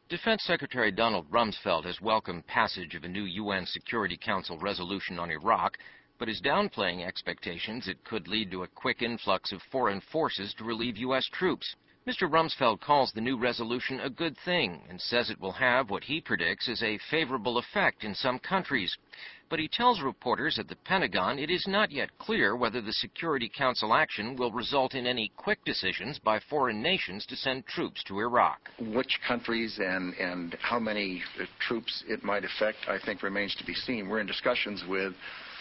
Defense Secretary Donald Rumsfeld has welcomed passage of a new UN Security Council resolution on Iraq, but is downplaying expectations it could lead to a quick influx of foreign forces to relieve U.S. troops. Mr. Rumsfeld calls the new resolution a good thing and says it will have what he predicts is a favorable effect in some countries. But he tells reporters at the Pentagon it is not yet clear whether the Security Council action will result in any quick decisions by foreign nations to send troops to Iraq. Which countries and how many troops it might affect, I think, remains to be seen. We're in discussions with,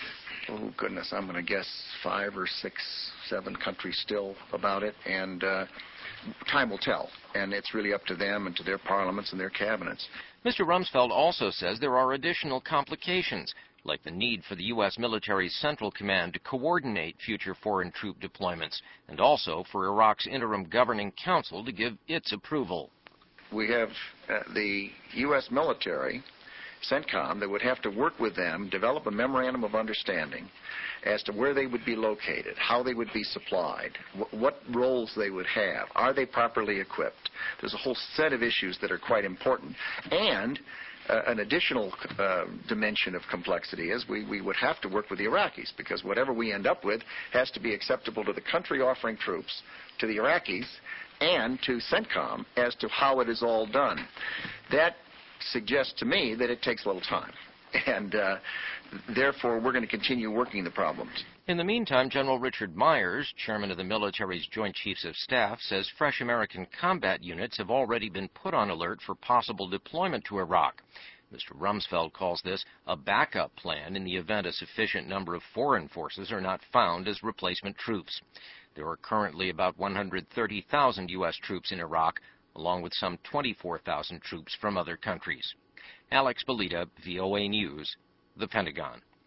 oh goodness, I'm going to guess 5 or 6, 7 countries still about it, and time will tell, and it's really up to them and to their parliaments and their cabinets. Mr. Rumsfeld also says there are additional complications, like the need for the U.S. military's Central Command to coordinate future foreign troop deployments, and also for Iraq's interim governing council to give its approval. We have the U.S. military, CENTCOM, that would have to work with them, develop a memorandum of understanding as to where they would be located, how they would be supplied, what roles they would have, are they properly equipped. There's a whole set of issues that are quite important. And an additional dimension of complexity is we would have to work with the Iraqis, because whatever we end up with has to be acceptable to the country offering troops, to the Iraqis, and to CENTCOM as to how it is all done. That suggests to me that it takes a little time, and therefore we're going to continue working the problems. In the meantime, General Richard Myers, chairman of the military's Joint Chiefs of Staff, says fresh American combat units have already been put on alert for possible deployment to Iraq. Mr. Rumsfeld calls this a backup plan in the event a sufficient number of foreign forces are not found as replacement troops. There are currently about 130,000 U.S. troops in Iraq, along with some 24,000 troops from other countries. Alex Belita, VOA News, The Pentagon.